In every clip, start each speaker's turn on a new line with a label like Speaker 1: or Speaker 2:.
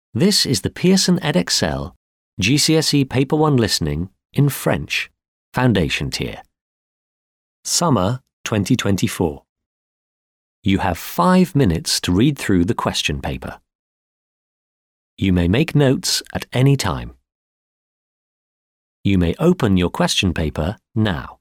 Speaker 1: This is the Pearson Edexcel GCSE Paper 1 Listening in French, Foundation Tier. Summer 2024. You have 5 minutes to read through the question paper. You may make notes at any time. You may open your question paper now.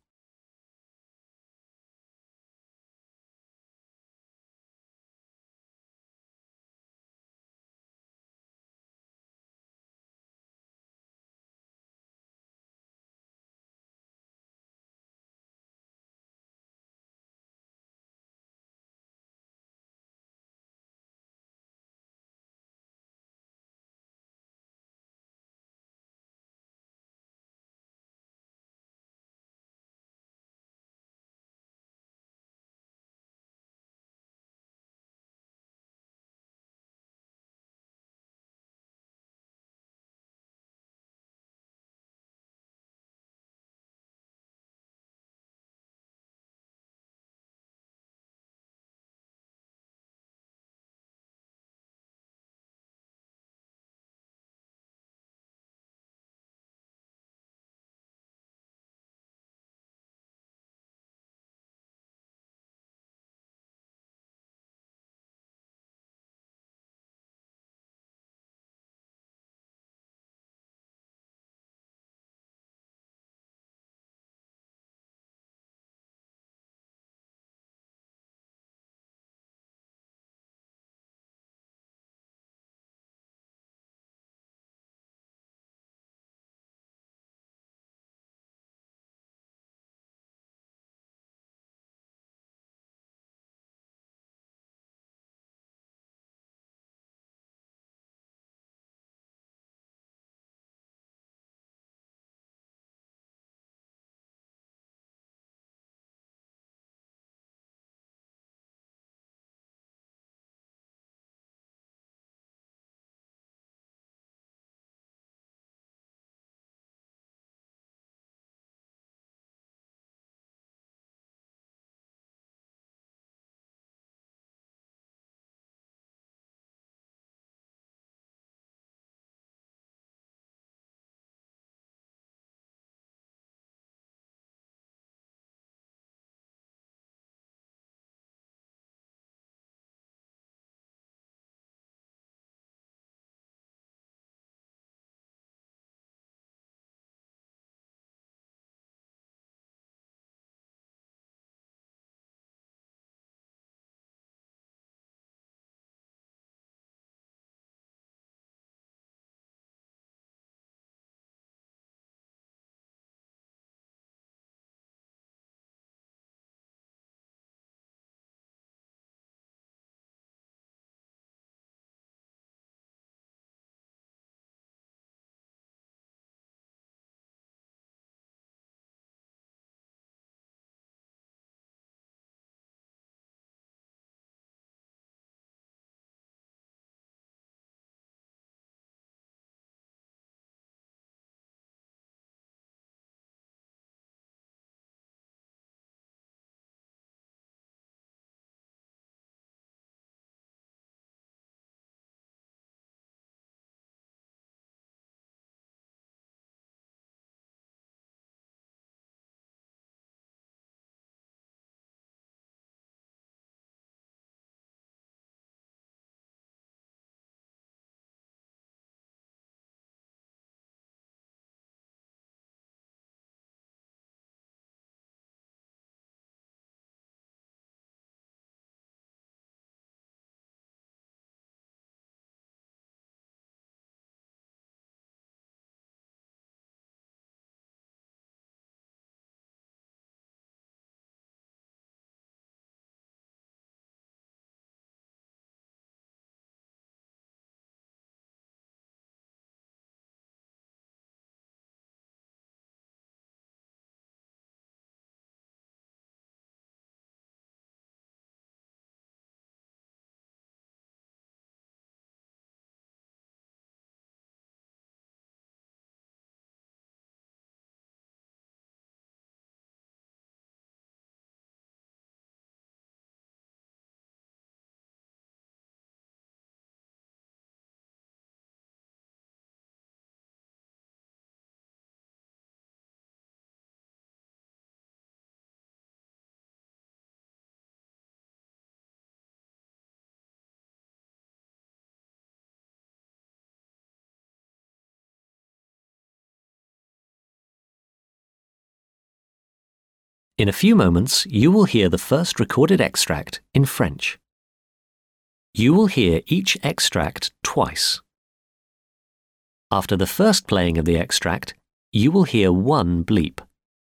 Speaker 1: In a few moments, you will hear the first recorded extract in French. You will hear each extract twice. After the first playing of the extract, you will hear one bleep.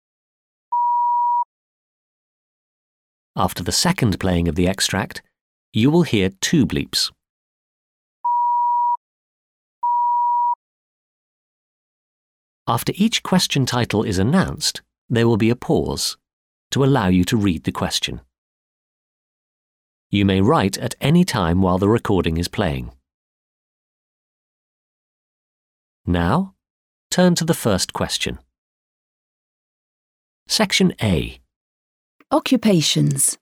Speaker 1: After the second playing of the extract, you will hear two bleeps. After each question title is announced, there will be a pause to allow you to read the question. You may write at any time while the recording is playing. Now, turn to the first question. Section A.
Speaker 2: Occupations.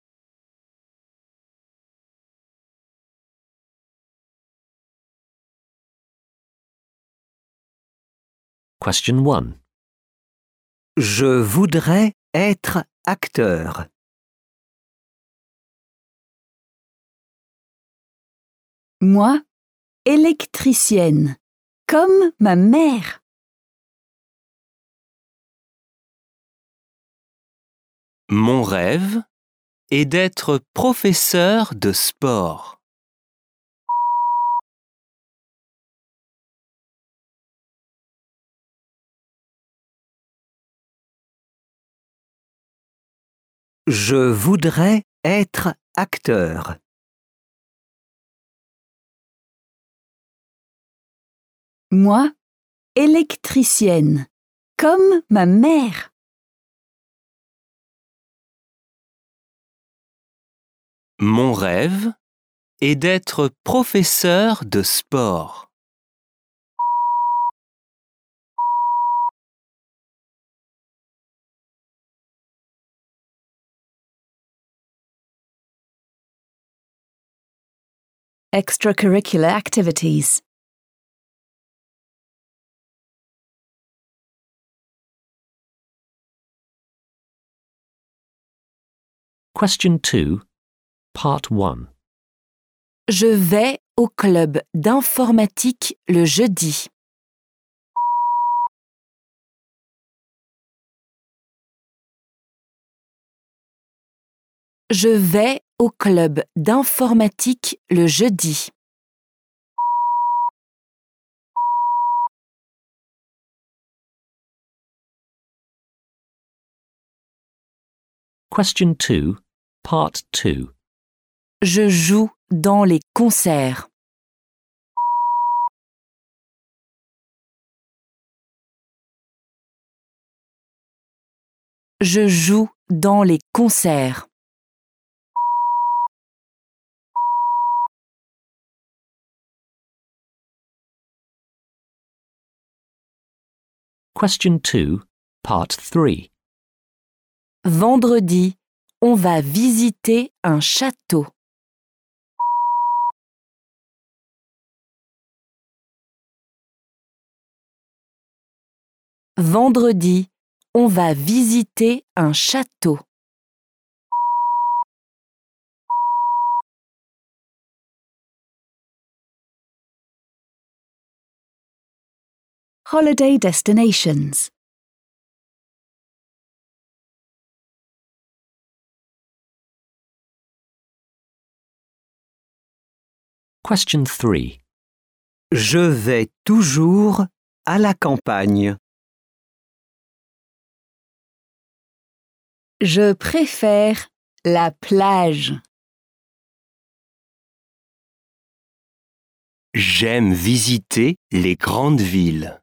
Speaker 1: Question 1.
Speaker 3: Je voudrais être acteur.
Speaker 2: Moi, électricienne, comme ma mère.
Speaker 3: Mon rêve est d'être professeur de sport. Je voudrais être acteur.
Speaker 2: Moi, électricienne, comme ma mère.
Speaker 3: Mon rêve est d'être professeur de sport.
Speaker 2: Extracurricular activities.
Speaker 1: Question 2, Part 1.
Speaker 2: Je vais au club d'informatique le jeudi. Je vais au club d'informatique le jeudi.
Speaker 1: Question 2, Part 2.
Speaker 2: Je joue dans les concerts. Je joue dans les concerts.
Speaker 1: Question 2, Part 3.
Speaker 2: Vendredi, on va visiter un château. Vendredi, on va visiter un château. Holiday destinations.
Speaker 1: Question 3.
Speaker 3: Je vais toujours à la campagne.
Speaker 2: Je préfère la plage.
Speaker 3: J'aime visiter les grandes villes.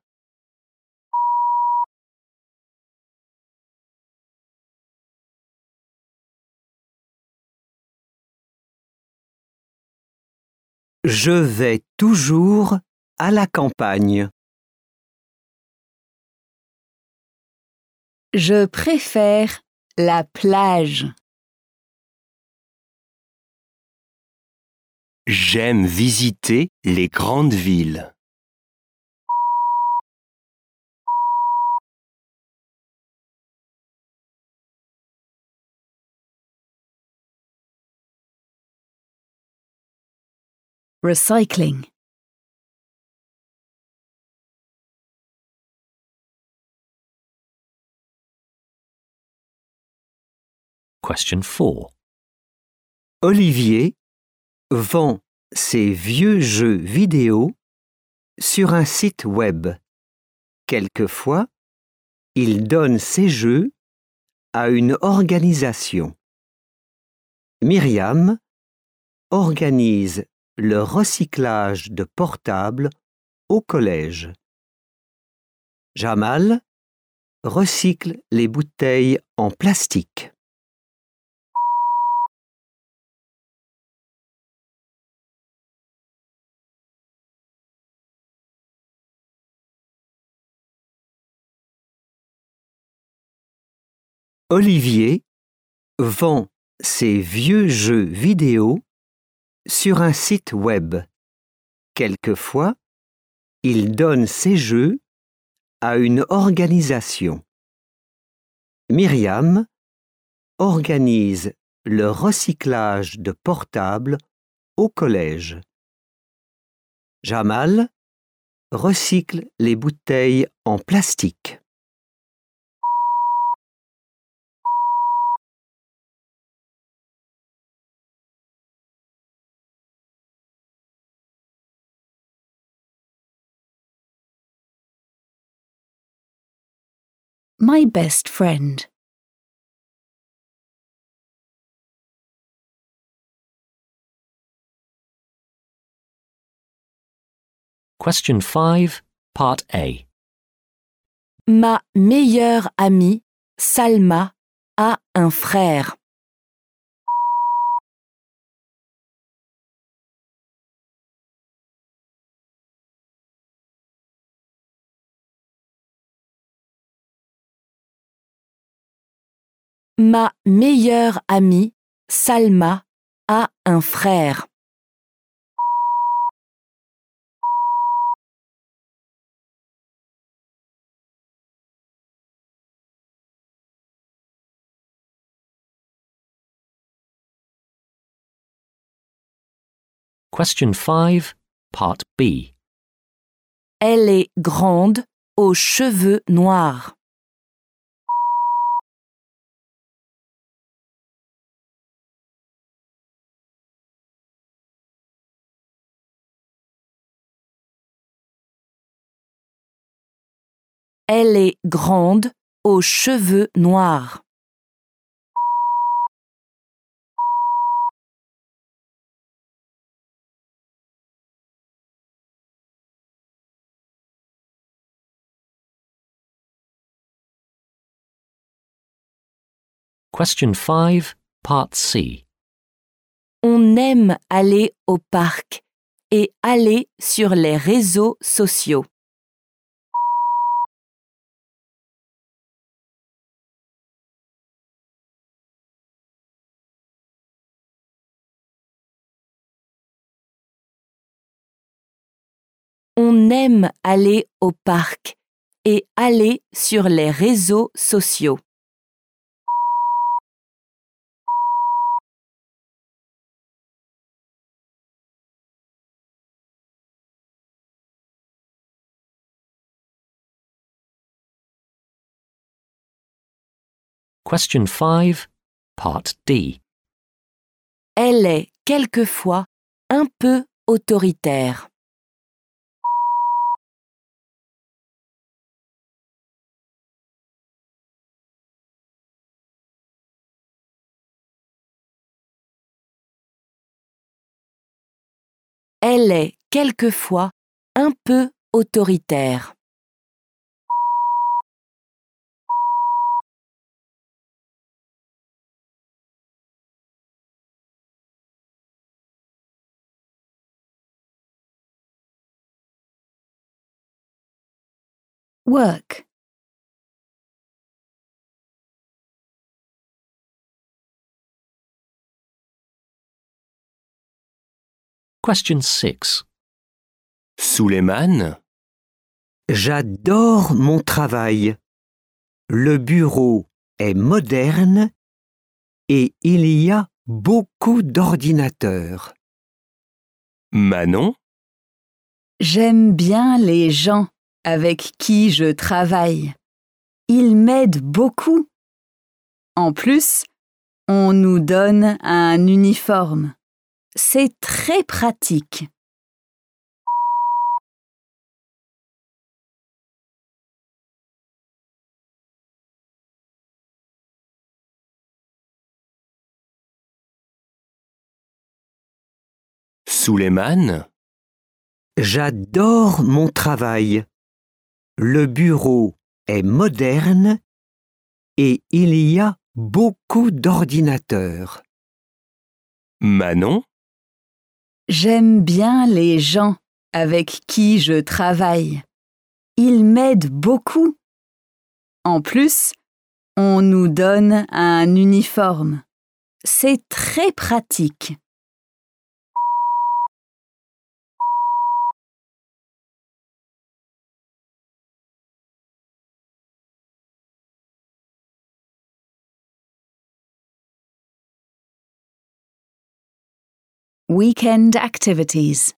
Speaker 3: Je vais toujours à la campagne.
Speaker 2: Je préfère la plage.
Speaker 3: J'aime visiter les grandes villes.
Speaker 2: Recycling.
Speaker 1: Question 4.
Speaker 3: Olivier vend ses vieux jeux vidéo sur un site web. Quelquefois, il donne ses jeux à une organisation. Myriam organise le recyclage de portables au collège. Jamal recycle les bouteilles en plastique. Olivier vend ses vieux jeux vidéo sur un site web. Quelquefois, il donne ses jeux à une organisation. Myriam organise le recyclage de portables au collège. Jamal recycle les bouteilles en plastique.
Speaker 2: My best friend.
Speaker 1: Question 5, Part A.
Speaker 2: Ma meilleure amie, Salma, a un frère. Ma meilleure amie, Salma, a un frère.
Speaker 1: Question 5, Part B.
Speaker 2: Elle est grande, aux cheveux noirs. Elle est grande, aux cheveux noirs.
Speaker 1: Question 5, Part C.
Speaker 2: On aime aller au parc et aller sur les réseaux sociaux. On aime aller au parc et aller sur les réseaux sociaux.
Speaker 1: Question 5, Part D.
Speaker 2: Elle est quelquefois un peu autoritaire. Elle est quelquefois un peu autoritaire. Work.
Speaker 1: Question 6.
Speaker 3: Souleymane
Speaker 4: J'adore mon travail. Le bureau est moderne et il y a beaucoup d'ordinateurs.
Speaker 3: Manon
Speaker 5: J'aime bien les gens avec qui je travaille. Ils m'aident beaucoup. En plus, On nous donne un uniforme. C'est très pratique.
Speaker 6: Souleymane,
Speaker 4: J'adore mon travail. Le bureau est moderne et il y a beaucoup d'ordinateurs.
Speaker 6: Manon,
Speaker 5: J'aime bien les gens avec qui je travaille. Ils m'aident beaucoup. En plus, on nous donne un uniforme. C'est très pratique. Weekend activities.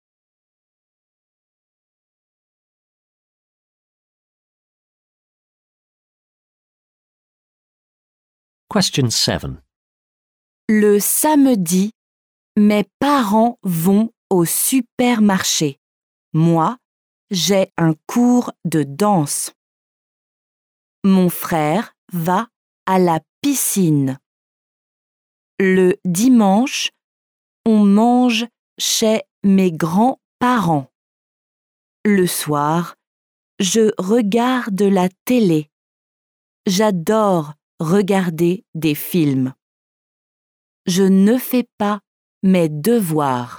Speaker 1: Question 7.
Speaker 2: Le samedi, mes parents vont au supermarché. Moi, j'ai un cours de danse. Mon frère va à la piscine. Le dimanche, on mange chez mes grands-parents. Le soir, je regarde la télé. J'adore regarder des films. Je ne fais pas mes devoirs.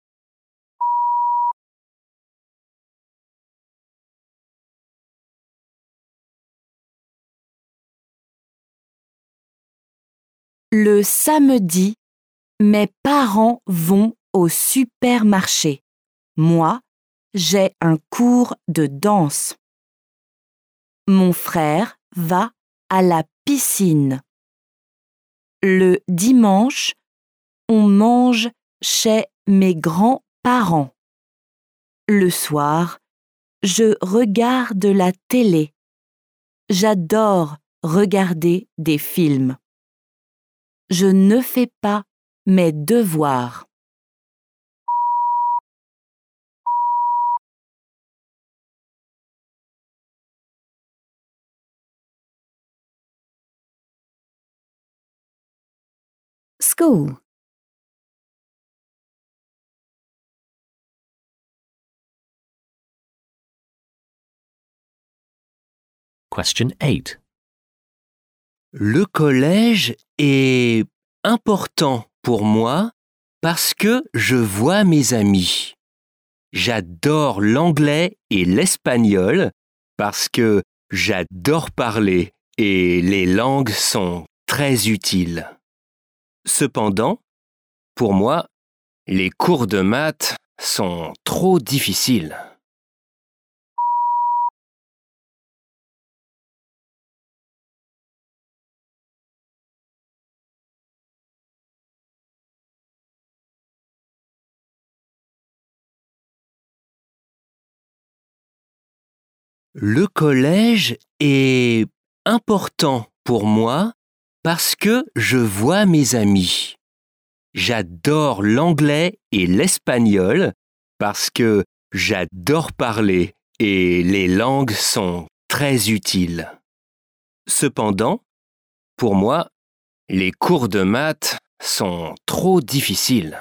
Speaker 2: Le samedi, mes parents vont au supermarché. Moi, j'ai un cours de danse. Mon frère va à la piscine. Le dimanche, on mange chez mes grands-parents. Le soir, je regarde la télé. J'adore regarder des films. Je ne fais pas mes devoirs.
Speaker 5: School.
Speaker 1: Question 8.
Speaker 6: le collège est important pour moi parce que je vois mes amis. J'adore l'anglais et l'espagnol parce que j'adore parler et les langues sont très utiles. Cependant, pour moi, les cours de maths sont trop difficiles. Le collège est important pour moi parce que je vois mes amis. J'adore l'anglais et l'espagnol parce que j'adore parler et les langues sont très utiles. Cependant, pour moi, les cours de maths sont trop difficiles.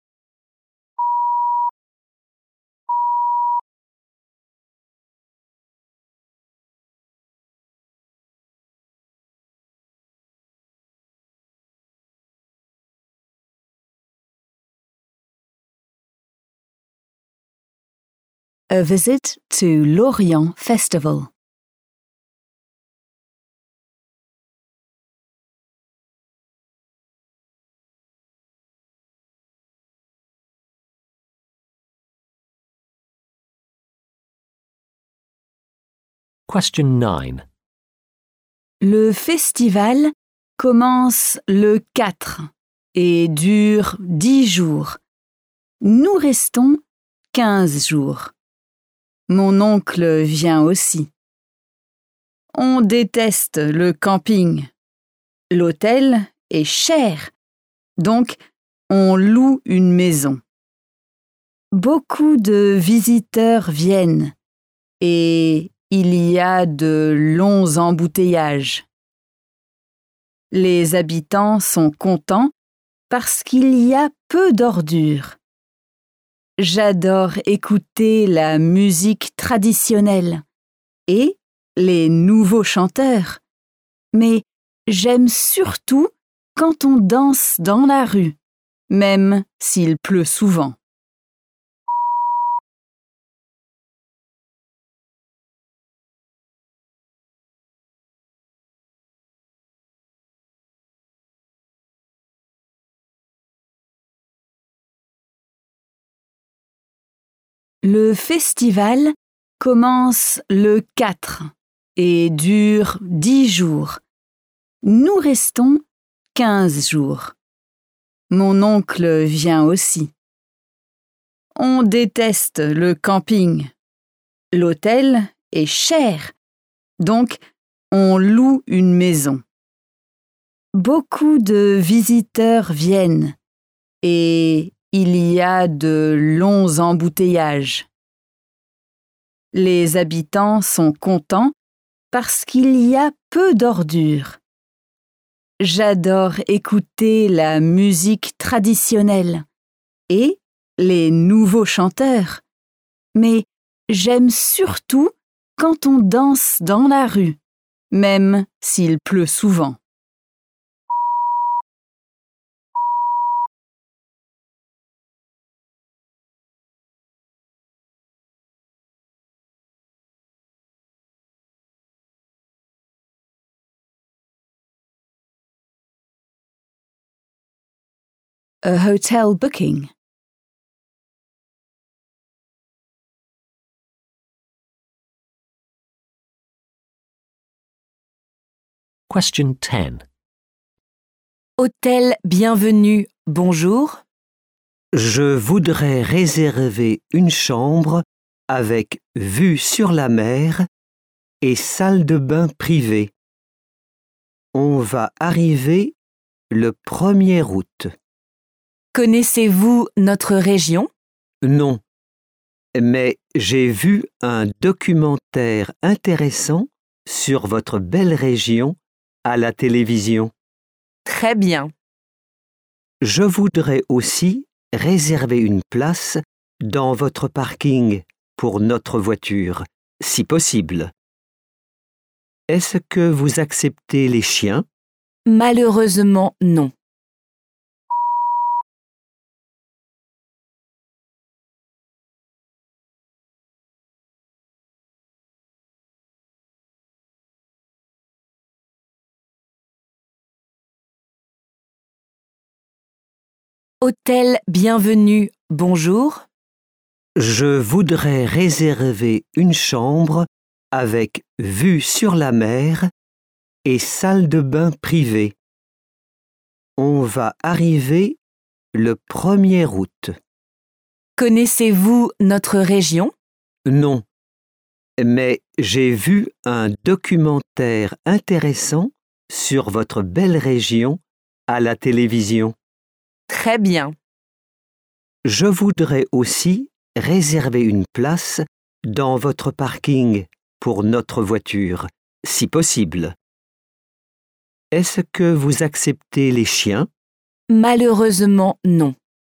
Speaker 5: A visit to Lorient Festival.
Speaker 1: Question 9.
Speaker 5: Le festival commence le 4 et dure 10 jours. Nous restons 15 jours. Mon oncle vient aussi. On déteste le camping. L'hôtel est cher, donc on loue une maison. Beaucoup de visiteurs viennent et il y a de longs embouteillages. Les habitants sont contents parce qu'il y a peu d'ordures. J'adore écouter la musique traditionnelle et les nouveaux chanteurs, mais j'aime surtout quand on danse dans la rue, même s'il pleut souvent. Le festival commence le 4 et dure 10 jours. Nous restons 15 jours. Mon oncle vient aussi. On déteste le camping. L'hôtel est cher, donc on loue une maison. Beaucoup de visiteurs viennent et il y a de longs embouteillages. Les habitants sont contents parce qu'il y a peu d'ordures. J'adore écouter la musique traditionnelle et les nouveaux chanteurs, mais j'aime surtout quand on danse dans la rue, même s'il pleut souvent. A hotel booking.
Speaker 1: Question 10.
Speaker 2: Hôtel Bienvenue, bonjour.
Speaker 3: Je voudrais réserver une chambre avec vue sur la mer et salle de bain privée. On va arriver le 1er août.
Speaker 2: Connaissez-vous notre région?
Speaker 3: Non, mais j'ai vu un documentaire intéressant sur votre belle région à la télévision.
Speaker 2: Très bien.
Speaker 3: Je voudrais aussi réserver une place dans votre parking pour notre voiture, si possible. Est-ce que vous acceptez les chiens?
Speaker 2: Malheureusement, non. Hôtel Bienvenue, bonjour.
Speaker 3: Je voudrais réserver une chambre avec vue sur la mer et salle de bain privée. On va arriver le 1er août.
Speaker 2: Connaissez-vous notre région?
Speaker 3: Non, mais j'ai vu un documentaire intéressant sur votre belle région à la télévision.
Speaker 2: Très bien.
Speaker 3: Je voudrais aussi réserver une place dans votre parking pour notre voiture, si possible. Est-ce que vous acceptez les chiens?
Speaker 2: Malheureusement, non.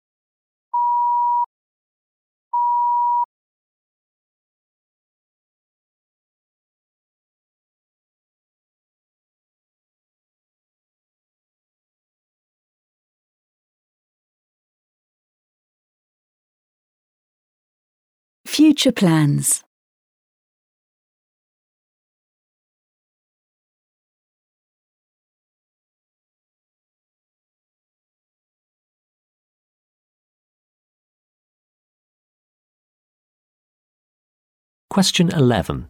Speaker 2: Future plans.
Speaker 1: Question 11.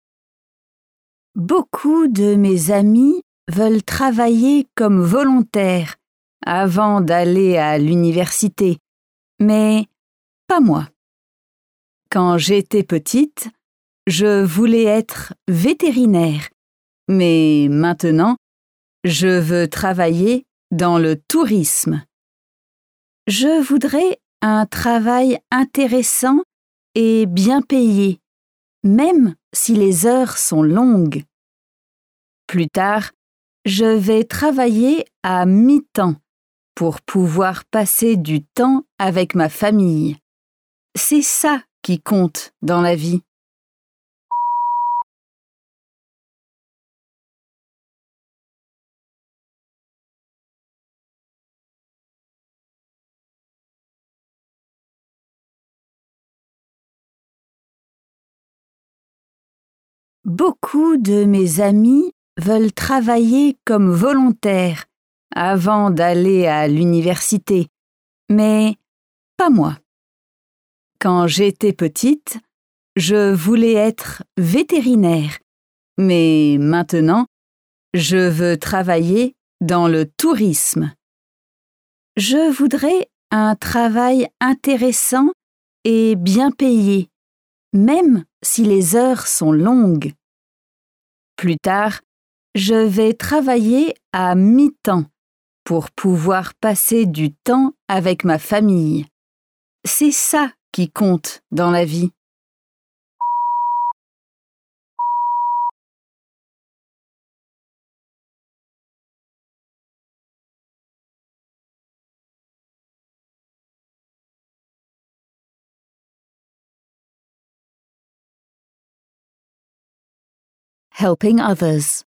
Speaker 5: Beaucoup de mes amis veulent travailler comme volontaires avant d'aller à l'université, mais pas moi. Quand j'étais petite, je voulais être vétérinaire, mais maintenant, je veux travailler dans le tourisme. Je voudrais un travail intéressant et bien payé, même si les heures sont longues. Plus tard, je vais travailler à mi-temps pour pouvoir passer du temps avec ma famille. C'est ça qui compte dans la vie. Beaucoup de mes amis veulent travailler comme volontaires avant d'aller à l'université, mais pas moi. Quand j'étais petite, je voulais être vétérinaire, mais maintenant, je veux travailler dans le tourisme. Je voudrais un travail intéressant et bien payé, même si les heures sont longues. Plus tard, je vais travailler à mi-temps pour pouvoir passer du temps avec ma famille. C'est ça qui compte dans la vie.
Speaker 2: Helping others.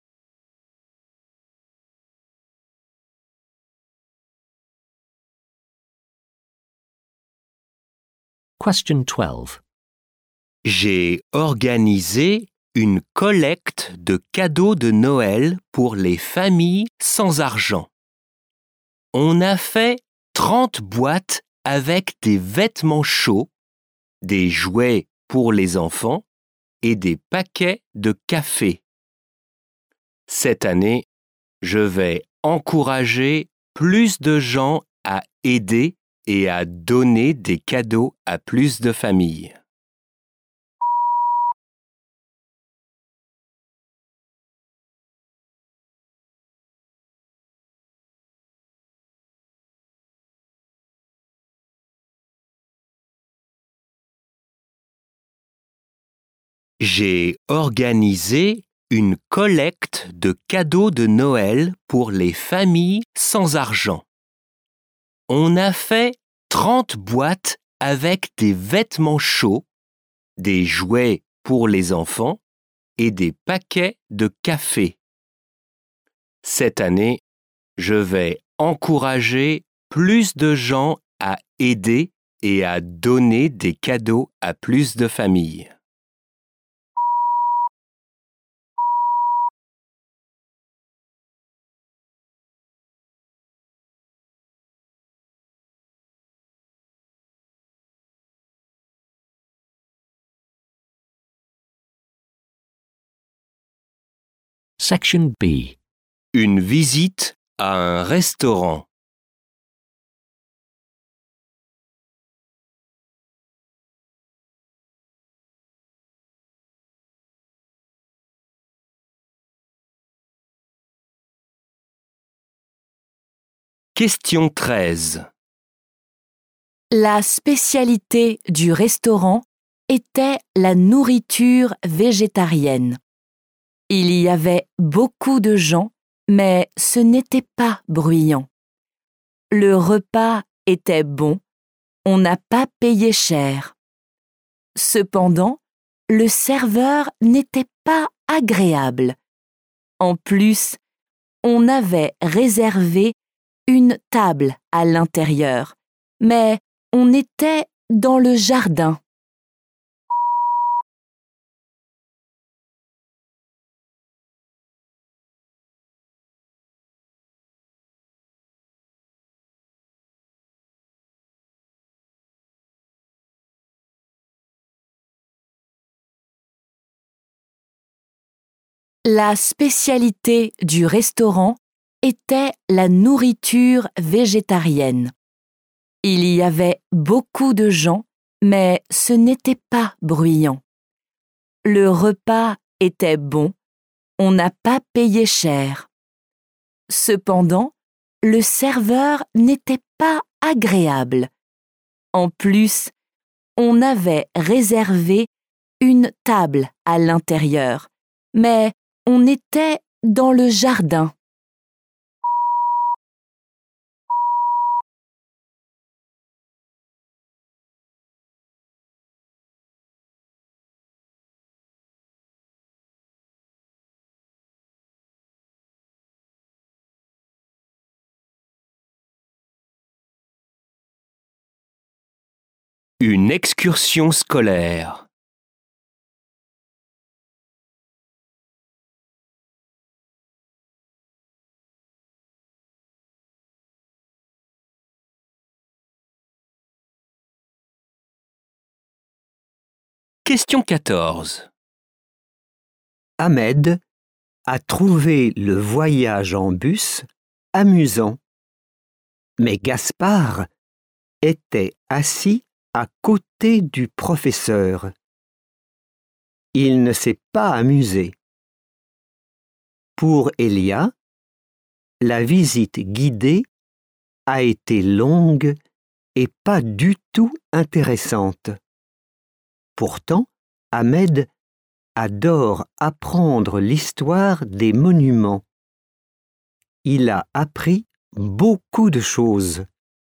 Speaker 1: Question 12.
Speaker 6: J'ai organisé une collecte de cadeaux de Noël pour les familles sans argent. On a fait 30 boîtes avec des vêtements chauds, des jouets pour les enfants et des paquets de café. Cette année, je vais encourager plus de gens à aider et à donner des cadeaux à plus de familles. J'ai organisé une collecte de cadeaux de Noël pour les familles sans argent. On a fait 30 boîtes avec des vêtements chauds, des jouets pour les enfants et des paquets de café. Cette année, je vais encourager plus de gens à aider et à donner des cadeaux à plus de familles.
Speaker 1: Section B.
Speaker 6: Une visite à un restaurant. Question 13.
Speaker 2: La spécialité du restaurant était la nourriture végétarienne. Il y avait beaucoup de gens, mais ce n'était pas bruyant. Le repas était bon, on n'a pas payé cher. Cependant, le serveur n'était pas agréable. En plus, on avait réservé une table à l'intérieur, mais on était dans le jardin. La spécialité du restaurant était la nourriture végétarienne. Il y avait beaucoup de gens, mais ce n'était pas bruyant. Le repas était bon, on n'a pas payé cher. Cependant, le serveur n'était pas agréable. En plus, on avait réservé une table à l'intérieur, mais on était dans le jardin.
Speaker 6: Une excursion scolaire. Question 14.
Speaker 3: Ahmed a trouvé le voyage en bus amusant, mais Gaspard était assis à côté du professeur. Il ne s'est pas amusé. Pour Elia, la visite guidée a été longue et pas du tout intéressante. Pourtant, Ahmed adore apprendre l'histoire des monuments. Il a appris beaucoup de choses.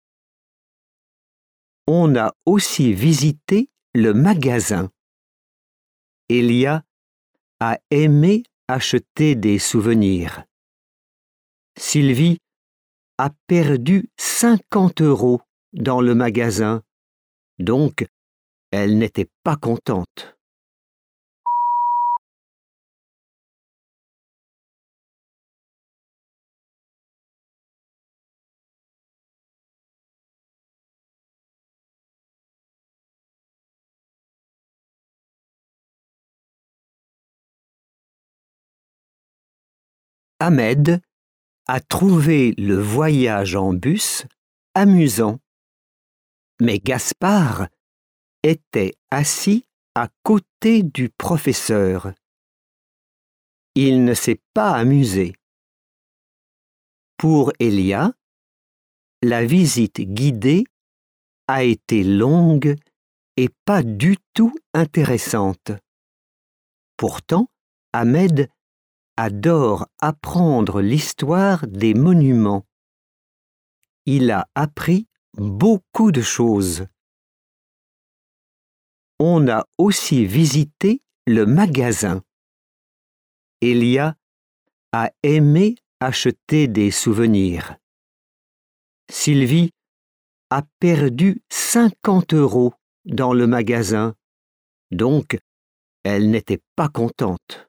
Speaker 3: On a aussi visité le magasin. Elia a aimé acheter des souvenirs. Sylvie a perdu 50 € dans le magasin, donc elle n'était pas contente. Ahmed a trouvé le voyage en bus amusant, mais Gaspard était assis à côté du professeur. Il ne s'est pas amusé. Pour Elia, la visite guidée a été longue et pas du tout intéressante. Pourtant, Ahmed adore apprendre l'histoire des monuments. Il a appris beaucoup de choses. On a aussi visité le magasin. Elia a aimé acheter des souvenirs. Sylvie a perdu 50 € dans le magasin, donc elle n'était pas contente.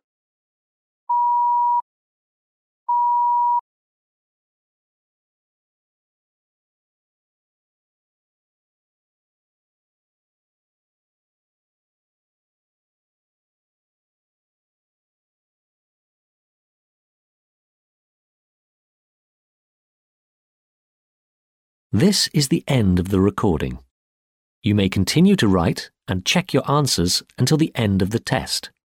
Speaker 1: This is the end of the recording. You may continue to write and check your answers until the end of the test.